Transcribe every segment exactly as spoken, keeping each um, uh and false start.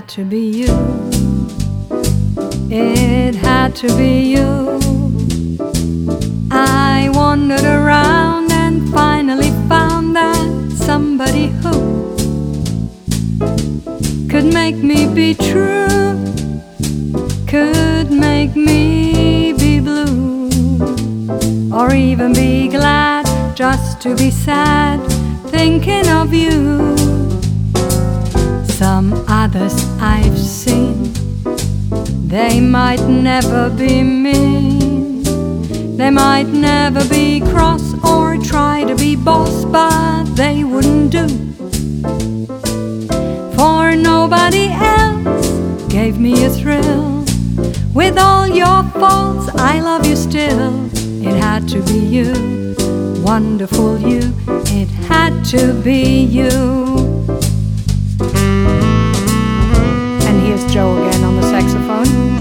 had to be you. It had to be you. I wandered around and finally found that somebody who could make me be true, could make me be blue, or even be glad just to be sad thinking of you. Some others I've seen, they might never be mean, they might never be cross or try to be boss, but they wouldn't do. For nobody else gave me a thrill. With all your faults, I love you still. It had to be you, wonderful you. It had to be you. And here's Joe again on the saxophone.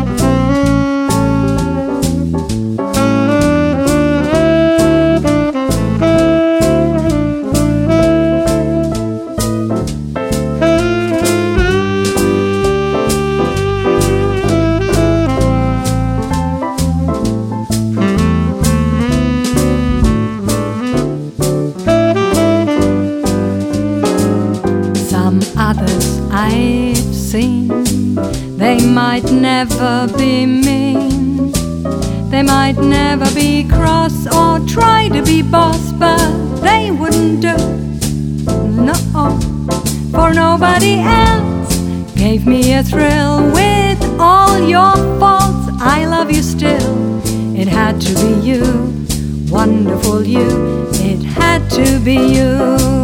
Others I've seen, they might never be mean, they might never be cross or try to be boss, but they wouldn't do. No, for nobody else gave me a thrill. With all your faults, I love you still. It had to be you, wonderful you. It had to be you.